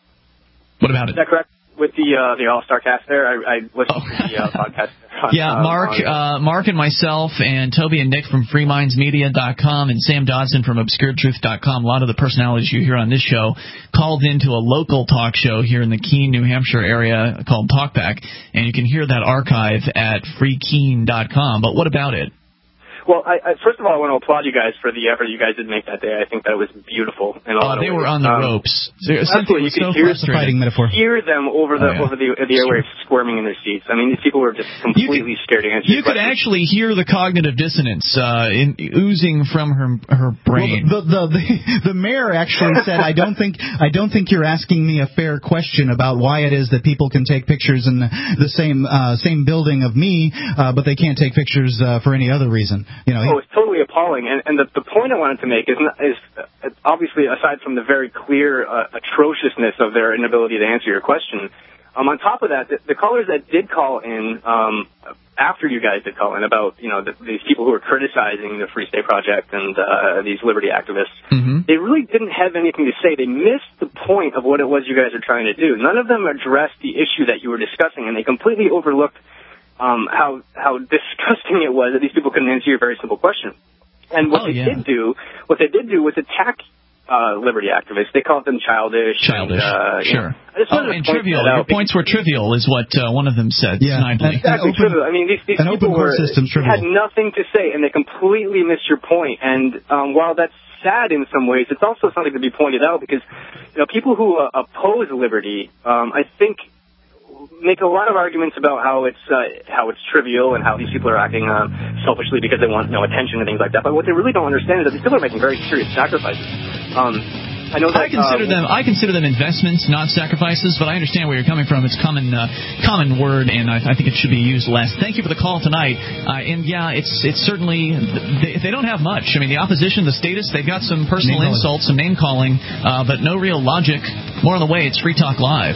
What about it? Is that correct? With the uh, the All Star cast there, I, I listened oh. to the uh, podcast. On, yeah, uh, Mark, on, uh, Mark and myself, and Toby and Nick from free minds media dot com, and Sam Dodson from obscure truth dot com. A lot of the personalities you hear on this show called into a local talk show here in the Keene, New Hampshire area called Talkback, and you can hear that archive at free keene dot com. But what about it? Well, I, I, first of all, I want to applaud you guys for the effort you guys did make that day. I think that was beautiful in a oh, lot of they ways. were on the um, ropes. Absolutely, you so could hear, fighting metaphor. hear them over the oh, yeah. over the the airwaves squirming in their seats. I mean, these people were just completely you could, scared to answer. You could actually hear the cognitive dissonance uh, in, oozing from her her brain. Well, the, the the the mayor actually said, "I don't think I don't think you're asking me a fair question about why it is that people can take pictures in the, the same uh, same building of me, uh, but they can't take pictures uh, for any other reason." You know. Oh, it's totally appalling. And, and the, the point I wanted to make is, not, is uh, obviously, aside from the very clear uh, atrociousness of their inability to answer your question, um, on top of that, the, the callers that did call in um, after you guys did call in about, you know, the, these people who were criticizing the Free State Project and uh, these liberty activists, mm-hmm. they really didn't have anything to say. They missed the point of what it was you guys are trying to do. None of them addressed the issue that you were discussing, and they completely overlooked um, how how disgusting it was that these people couldn't answer your very simple question. And what oh, they yeah. did do, what they did do was attack uh, liberty activists. They called them childish. Childish, and, uh, sure. You know, I just oh, and trivial. Your points were trivial, is what uh, one of them said. Yeah, snidely. Exactly, open, trivial. I mean, these, these people were had nothing to say, and they completely missed your point. And um, while that's sad in some ways, it's also something to be pointed out because you know people who uh, oppose liberty, um, I think, make a lot of arguments about how it's uh, how it's trivial and how these people are acting uh, selfishly because they want you know attention and things like that. But what they really don't understand is that these people are making very serious sacrifices. Um, I know that, I consider uh, them I consider them investments, not sacrifices. But I understand where you're coming from. It's common uh, common word, and I, I think it should be used less. Thank you for the call tonight. Uh, and yeah, it's it's certainly they, they don't have much. I mean, the opposition, the statists, they've got some personal name insults, some name calling, uh, but no real logic. More on the way. It's Free Talk Live.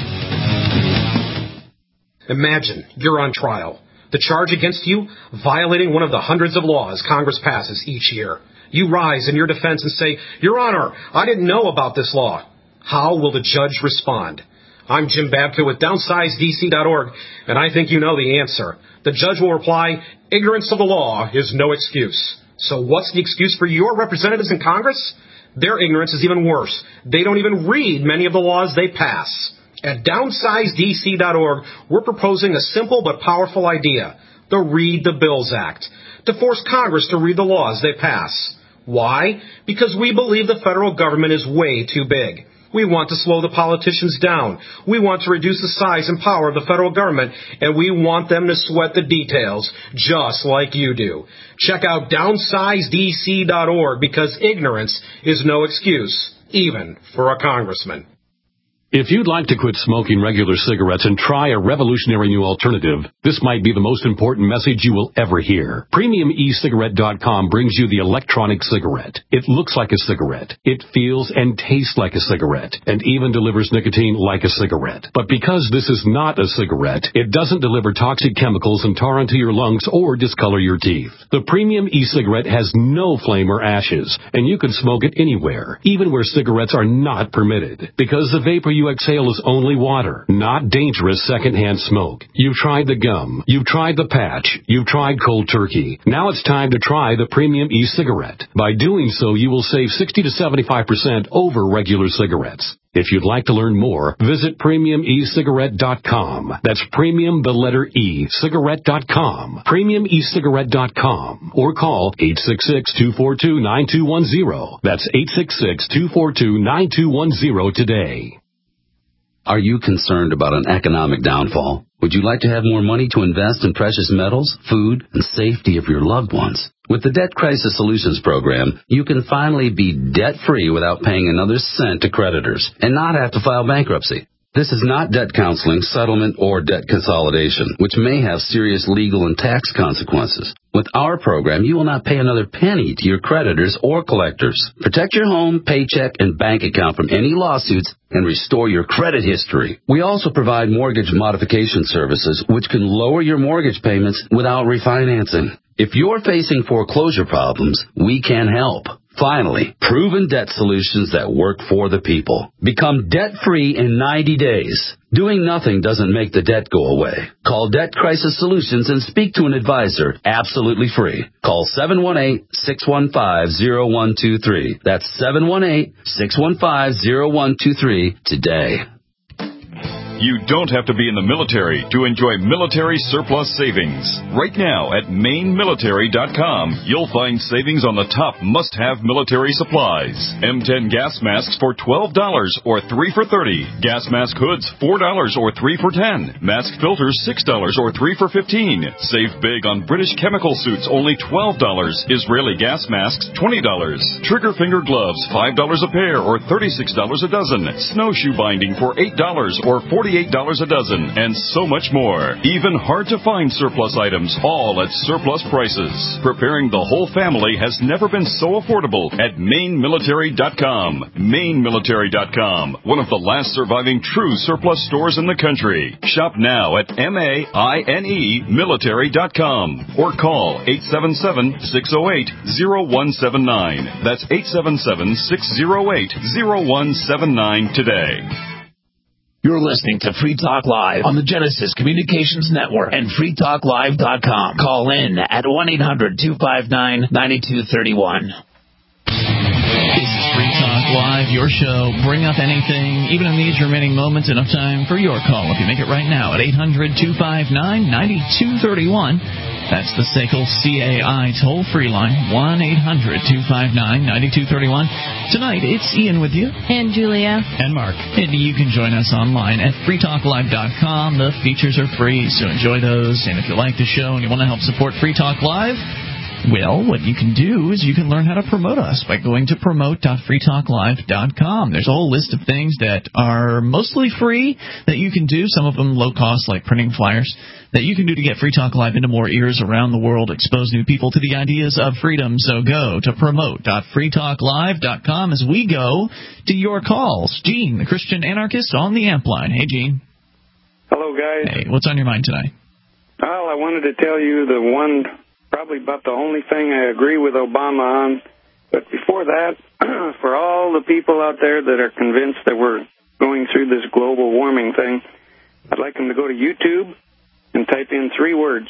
Imagine you're on trial. The charge against you, violating one of the hundreds of laws Congress passes each year. You rise in your defense and say, Your Honor, I didn't know about this law. How will the judge respond? I'm Jim Babka with downsize D C dot org, and I think you know the answer. The judge will reply, Ignorance of the law is no excuse. So what's the excuse for your representatives in Congress? Their ignorance is even worse. They don't even read many of the laws they pass. At downsize D C dot org, we're proposing a simple but powerful idea, the Read the Bills Act, to force Congress to read the laws they pass. Why? Because we believe the federal government is way too big. We want to slow the politicians down. We want to reduce the size and power of the federal government, and we want them to sweat the details, just like you do. Check out downsize D C dot org because ignorance is no excuse, even for a congressman. If you'd like to quit smoking regular cigarettes and try a revolutionary new alternative, this might be the most important message you will ever hear. Premium E Cigarette dot com brings you the electronic cigarette. It looks like a cigarette. It feels and tastes like a cigarette, and even delivers nicotine like a cigarette. But because this is not a cigarette, it doesn't deliver toxic chemicals and tar into your lungs or discolor your teeth. The Premium E-Cigarette has no flame or ashes, and you can smoke it anywhere, even where cigarettes are not permitted. Because the vapor you you exhale is only water, not dangerous secondhand smoke. You've tried the gum. You've tried the patch. You've tried cold turkey. Now it's time to try the Premium e-cigarette. By doing so, you will save sixty to seventy-five percent over regular cigarettes. If you'd like to learn more, visit premium e cigarette dot com. That's premium, the letter E, cigarette dot com. premium e cigarette dot com. Or call eight six six, two four two, nine two one zero. That's eight six six, two four two, nine two one zero today. Are you concerned about an economic downfall? Would you like to have more money to invest in precious metals, food, and safety of your loved ones? With the Debt Crisis Solutions Program, you can finally be debt-free without paying another cent to creditors and not have to file bankruptcy. This is not debt counseling, settlement, or debt consolidation, which may have serious legal and tax consequences. With our program, you will not pay another penny to your creditors or collectors. Protect your home, paycheck, and bank account from any lawsuits and restore your credit history. We also provide mortgage modification services, which can lower your mortgage payments without refinancing. If you're facing foreclosure problems, we can help. Finally, proven debt solutions that work for the people. Become debt-free in ninety days. Doing nothing doesn't make the debt go away. Call Debt Crisis Solutions and speak to an advisor absolutely free. Call seven one eight, six one five, zero one two three. That's seven one eight, six one five, zero one two three today. You don't have to be in the military to enjoy military surplus savings. Right now at Maine Military dot com, you'll find savings on the top must-have military supplies. M ten gas masks for twelve dollars or three for thirty dollars. Gas mask hoods four dollars or three for ten dollars. Mask filters six dollars or three for fifteen dollars. Save big on British chemical suits, only twelve dollars. Israeli gas masks, twenty dollars. Trigger finger gloves, five dollars a pair or thirty-six dollars a dozen. Snowshoe binding for eight dollars or forty-eight dollars a dozen, and so much more. Even hard-to-find surplus items, all at surplus prices. Preparing the whole family has never been so affordable at Maine Military dot com. Maine Military dot com, one of the last surviving true surplus stores in the country. Shop now at M A I N E Military dot com or call eight seven seven, six oh eight, oh one seven nine. That's eight seven seven, six oh eight, oh one seven nine today. You're listening to Free Talk Live on the Genesis Communications Network and free talk live dot com. Call in at one eight hundred, two five nine, nine two three one. This is Free Talk Live, your show. Bring up anything, even in these remaining moments, enough time for your call. If you make it right now at eight hundred, two five nine, nine two three one. That's the S A C L C A I toll-free line, one eight hundred, two five nine, nine two three one. Tonight, it's Ian with you. And Julia. And Mark. And you can join us online at free talk live dot com. The features are free, so enjoy those. And if you like the show and you want to help support Free Talk Live, well, what you can do is you can learn how to promote us by going to promote dot free talk live dot com. There's a whole list of things that are mostly free that you can do, some of them low cost, like printing flyers, that you can do to get Free Talk Live into more ears around the world, expose new people to the ideas of freedom. So go to promote dot free talk live dot com as we go to your calls. Gene, the Christian anarchist, on the amp line. Hey, Gene. Hello, guys. Hey, what's on your mind tonight? Well, I wanted to tell you the one, probably about the only thing I agree with Obama on. But before that, for all the people out there that are convinced that we're going through this global warming thing, I'd like them to go to YouTube and type in three words,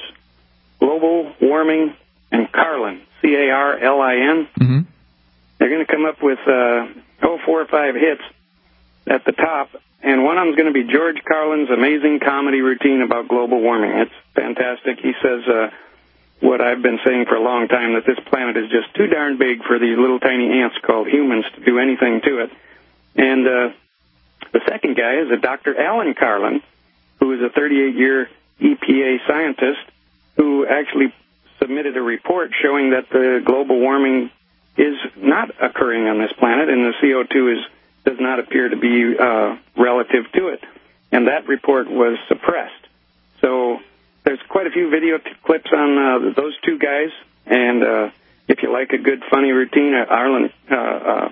global warming and Carlin, C A R L I N. Mm-hmm. They're going to come up with uh, oh, four or five hits at the top, and one of them's going to be George Carlin's amazing comedy routine about global warming. It's fantastic. He says uh, what I've been saying for a long time, that this planet is just too darn big for these little tiny ants called humans to do anything to it. And uh, the second guy is a Doctor Alan Carlin, who is a thirty-eight-year E P A scientist who actually submitted a report showing that the global warming is not occurring on this planet, and the C O two is does not appear to be uh, relative to it. And that report was suppressed. So there's quite a few video t- clips on uh, those two guys, and uh, if you like a good, funny routine, uh, Arlen, uh, uh,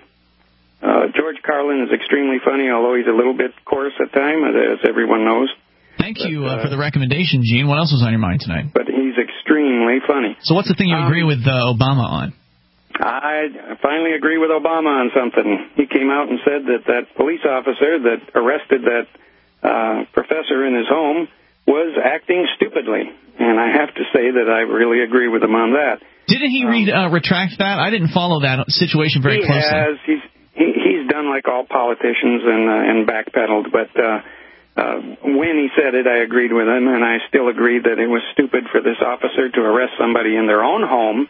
uh, George Carlin is extremely funny, although he's a little bit coarse at times, as everyone knows. Thank but, you uh, uh, for the recommendation, Gene. What else was on your mind tonight? But he's extremely funny. So what's the thing you um, agree with uh, Obama on? I finally agree with Obama on something. He came out and said that that police officer that arrested that uh, professor in his home was acting stupidly. And I have to say that I really agree with him on that. Didn't he re- uh, retract that? I didn't follow that situation very he closely. He has. He's, he, he's done like all politicians and, uh, and backpedaled. But uh, uh, when he said it, I agreed with him, and I still agree that it was stupid for this officer to arrest somebody in their own home,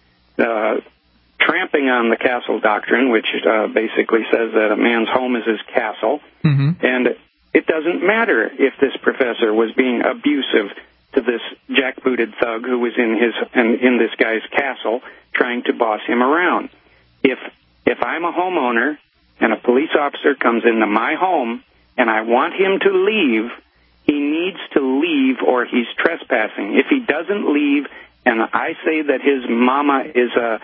uh, tramping on the castle doctrine, which uh, basically says that a man's home is his castle. Mm-hmm. And it doesn't matter if this professor was being abusive to this jackbooted thug who was in his in, in this guy's castle trying to boss him around. If if I'm a homeowner and a police officer comes into my home and I want him to leave, he needs to leave or he's trespassing. If he doesn't leave and I say that his mama is a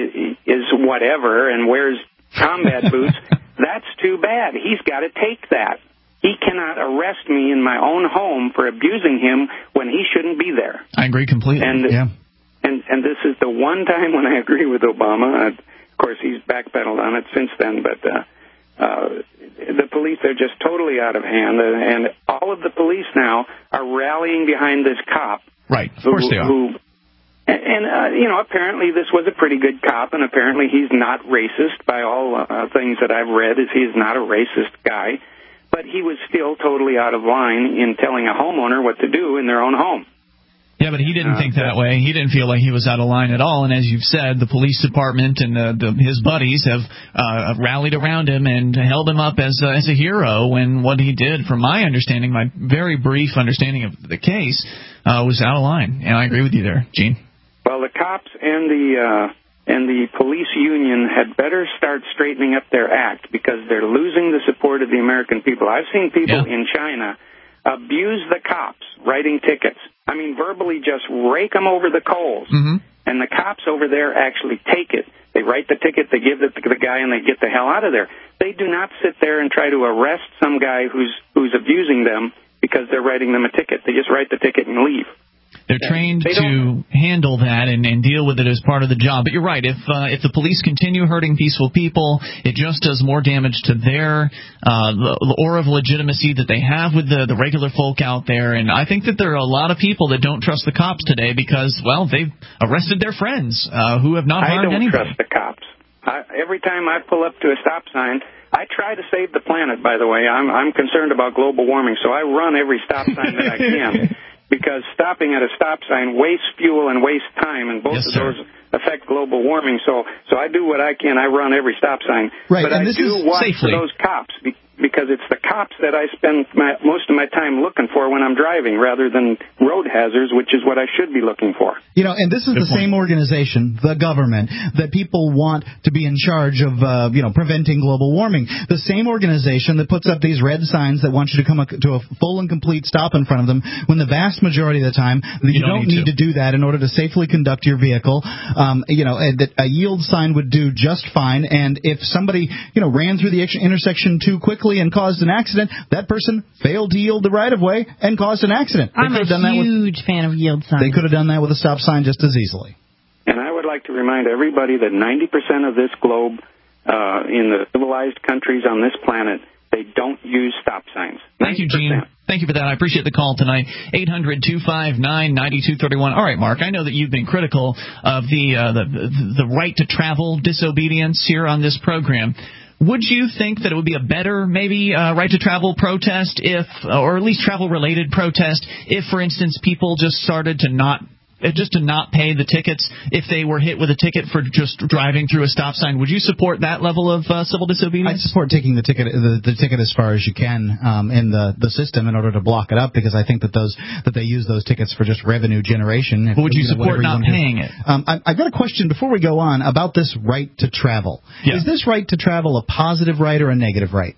is whatever and wears combat boots, that's too bad. He's got to take that. He cannot arrest me in my own home for abusing him when he shouldn't be there. I agree completely. And, yeah. and, and this is the one time when I agree with Obama. Uh, of course, he's backpedaled on it since then, but uh, uh, the police are just totally out of hand, uh, and all of the police now are rallying behind this cop. Right, of course who, they are. Who, and, uh, you know, apparently this was a pretty good cop, and apparently he's not racist by all uh, things that I've read, is he's not a racist guy. But he was still totally out of line in telling a homeowner what to do in their own home. Yeah, but he didn't uh, think that way. He didn't feel like he was out of line at all. And as you've said, the police department and the, the, his buddies have uh, rallied around him and held him up as a, as a hero when what he did, from my understanding, my very brief understanding of the case, uh, was out of line. And I agree with you there, Gene. Well, the cops and the... Uh And the police union had better start straightening up their act because they're losing the support of the American people. I've seen people yeah. in China abuse the cops writing tickets. I mean, verbally just rake them over the coals. Mm-hmm. And the cops over there actually take it. They write the ticket, they give it to the guy, and they get the hell out of there. They do not sit there and try to arrest some guy who's who's abusing them because they're writing them a ticket. They just write the ticket and leave. They're trained they to handle that and, and deal with it as part of the job. But you're right. If uh, if the police continue hurting peaceful people, it just does more damage to their uh, the aura of legitimacy that they have with the, the regular folk out there. And I think that there are a lot of people that don't trust the cops today because, well, they've arrested their friends uh, who have not harmed anybody. I don't trust the cops. I, every time I pull up to a stop sign, I try to save the planet, by the way. I'm, I'm concerned about global warming, so I run every stop sign that I can. Because stopping at a stop sign wastes fuel and wastes time, and both yes, of those affect global warming. So, so I do what I can. I run every stop sign, right, but and I this do is watch safely. for those cops because it's the cops that I spend my, most of my time looking for when I'm driving, rather than road hazards, which is what I should be looking for. You know, and this is Good the point. same organization, the government, that people want to be in charge of, uh, you know, preventing global warming. The same organization that puts up these red signs that want you to come to a full and complete stop in front of them, when the vast majority of the time you, you don't, don't need, need to. to do that in order to safely conduct your vehicle. Um, you know, that a yield sign would do just fine. And if somebody, you know, ran through the intersection too quickly and caused an accident, that person failed to yield the right-of-way and caused an accident. They I'm a done that huge with, fan of yield signs. They could have done that with a stop sign just as easily. And I would like to remind everybody that ninety percent of this globe, uh, in the civilized countries on this planet, they don't use stop signs. Thank you, Gene. Thank you for that. I appreciate the call tonight. eight hundred two five nine nine two three one. All right, Mark, I know that you've been critical of the, uh, the, the, the right to travel disobedience here on this program. Would you think that it would be a better, maybe, uh, right to travel protest if, or at least travel-related protest, if, for instance, people just started to not just to not pay the tickets if they were hit with a ticket for just driving through a stop sign? Would you support that level of uh, civil disobedience? I'd support taking the ticket the, the ticket as far as you can um, in the, the system in order to block it up, because I think that those that they use those tickets for just revenue generation. But would you, you know, support not you paying it? Um, I, I've got a question before we go on about this right to travel. Yeah. Is this right to travel a positive right or a negative right?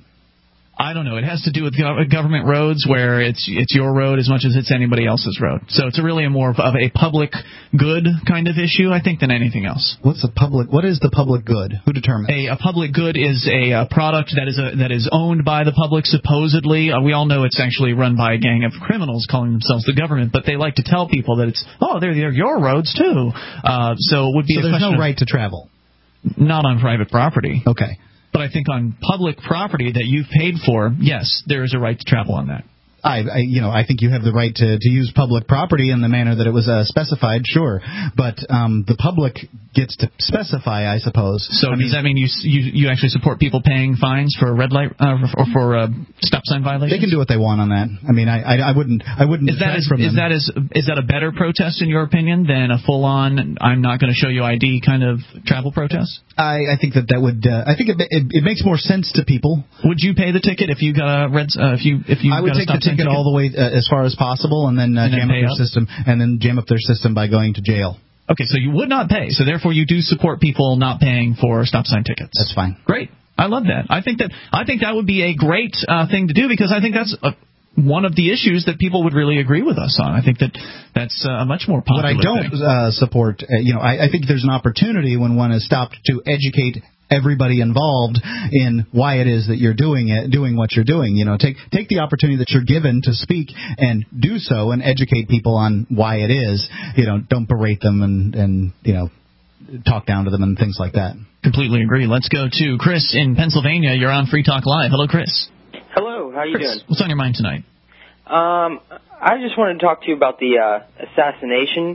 I don't know. It has to do with government roads, where it's it's your road as much as it's anybody else's road. So it's really a more of a public good kind of issue, I think, than anything else. What's a public? What is the public good? Who determines? A, a public good is a, a product that is a, that is owned by the public, supposedly. Uh, we all know it's actually run by a gang of criminals calling themselves the government, but they like to tell people that it's, oh, they're, they're your roads too. Uh, so it would be so a there's question no of, right to travel. not on private property. Okay. But I think on public property that you've paid for, yes, there is a right to travel on that. I, I, you know, I think you have the right to, to use public property in the manner that it was uh, specified, sure. But um, the public gets to specify, I suppose. So I does mean, that mean you, you you actually support people paying fines for red light uh, or for uh, stop sign violations? They can do what they want on that. I mean, I, I, I wouldn't, I wouldn't. Is that is, from is them. that is is that a better protest in your opinion than a full on I'm not going to show you I D kind of travel protest? I, I think that that would. Uh, I think it, it it makes more sense to people. Would you pay the ticket if you got a red? Uh, if you if you I would got take a the ticket, ticket all the way uh, as far as possible, and then, uh, and then jam up their up? system, and then jam up their system by going to jail. Okay, so you would not pay. So therefore, you do support people not paying for stop sign tickets. That's fine. Great. I love that. I think that I think that would be a great uh, thing to do because I think that's a, one of the issues that people would really agree with us on. I think that that's a much more popular What I don't uh, support, uh, you know, I, I think there's an opportunity when one is stopped to educate everybody involved in why it is that you're doing it, doing what you're doing. You know, take take the opportunity that you're given to speak and do so and educate people on why it is. You know, don't berate them and, and you know, talk down to them and things like that. Completely agree. Let's go to Chris in Pennsylvania. You're on Free Talk Live. Hello, Chris. Hello. How you Chris, doing? What's on your mind tonight? Um, I just wanted to talk to you about the uh, assassination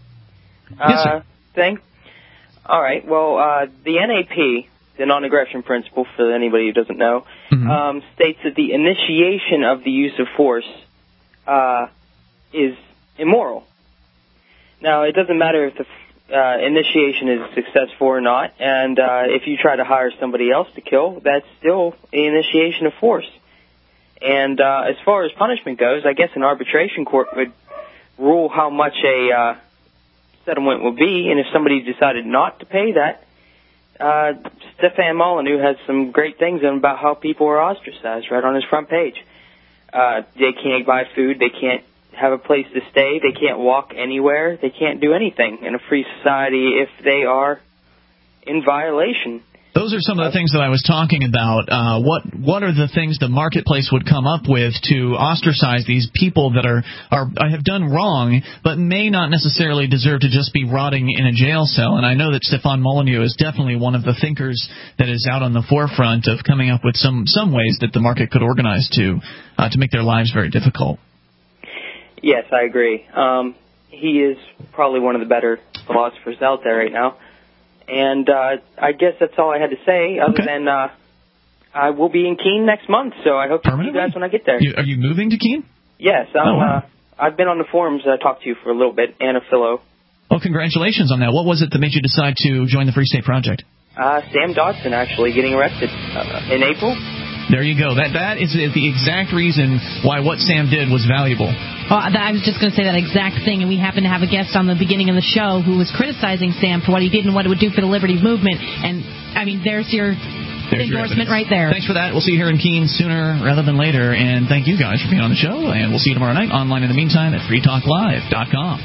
uh, yes, sir. thing. All right. Well, uh, the N A P, the non-aggression principle, for anybody who doesn't know, mm-hmm. um, states that the initiation of the use of force uh, is immoral. Now, it doesn't matter if the uh, initiation is successful or not, and uh, if you try to hire somebody else to kill, that's still an initiation of force. And uh, as far as punishment goes, I guess an arbitration court would rule how much a uh, settlement would be, and if somebody decided not to pay that, uh, Stefan Molyneux has some great things in about how people are ostracized right on his front page. Uh, they can't buy food, they can't have a place to stay, they can't walk anywhere, they can't do anything in a free society if they are in violation. Those are some of the things that I was talking about. Uh, what what are the things the marketplace would come up with to ostracize these people that are, are have done wrong, but may not necessarily deserve to just be rotting in a jail cell? And I know that Stefan Molyneux is definitely one of the thinkers that is out on the forefront of coming up with some, some ways that the market could organize to uh, to make their lives very difficult. Yes, I agree. Um, he is probably one of the better philosophers out there right now. And uh, I guess that's all I had to say, other okay. than uh, I will be in Keene next month, so I hope to see you guys when I get there. You, are you moving to Keene? Yes. I'm, oh, wow. uh, I've been on the forums. I uh, talked to you for a little bit, Anna Philo. Well, congratulations on that. What was it that made you decide to join the Free State Project? Uh, Sam Dodson, actually, getting arrested uh, in April. There you go. That That is the exact reason why what Sam did was valuable. Oh, I was just going to say that exact thing, and we happened to have a guest on the beginning of the show who was criticizing Sam for what he did and what it would do for the Liberty Movement. And, I mean, there's your there's endorsement your right there. Thanks for that. We'll see you here in Keene sooner rather than later. And thank you guys for being on the show. And we'll see you tomorrow night online in the meantime at free talk live dot com.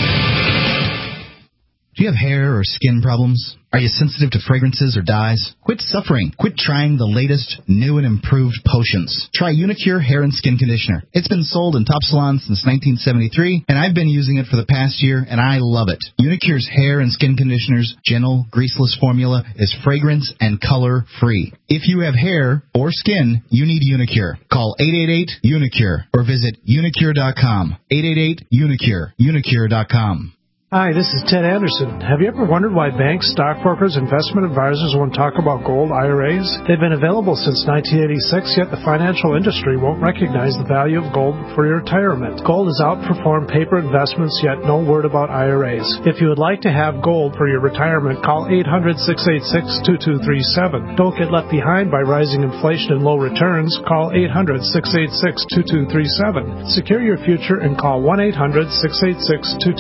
Do you have hair or skin problems? Are you sensitive to fragrances or dyes? Quit suffering. Quit trying the latest, new and improved potions. Try Unicure Hair and Skin Conditioner. It's been sold in top salons since nineteen seventy-three, and I've been using it for the past year, and I love it. Unicure's Hair and Skin Conditioner's gentle, greaseless formula is fragrance and color free. If you have hair or skin, you need Unicure. Call eight eight eight, Unicure or visit unicure dot com. eight eight eight, Unicure. unicure dot com. Hi, this is Ted Anderson. Have you ever wondered why banks, stockbrokers, investment advisors won't talk about gold I R As? They've been available since nineteen eighty-six, yet the financial industry won't recognize the value of gold for your retirement. Gold has outperformed paper investments, yet no word about I R As. If you would like to have gold for your retirement, call eight hundred, six eight six, two two three seven. Don't get left behind by rising inflation and low returns. Call eight hundred, six eight six, two two three seven. Secure your future and call one eight hundred, six eight six, two